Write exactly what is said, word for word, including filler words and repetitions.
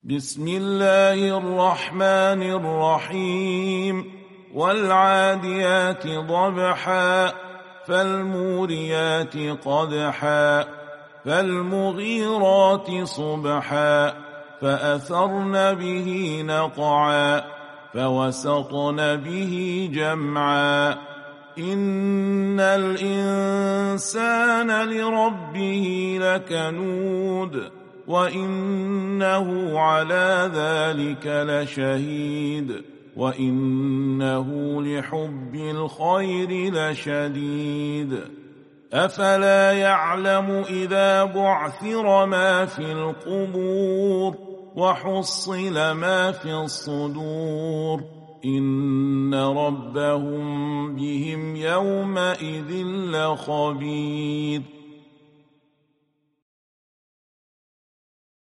بسم الله الرحمن الرحيم والعاديات ضبحا فالموريات قدحا فالمغيرات صبحا فأثرن به نقعا فوسطن به جمعا إن الإنسان لربه لكنود وإنه على ذلك لشهيد وإنه لحب الخير لشديد أفلا يعلم إذا بعثر ما في القبور وحصل ما في الصدور إن ربهم بهم يومئذ لخبير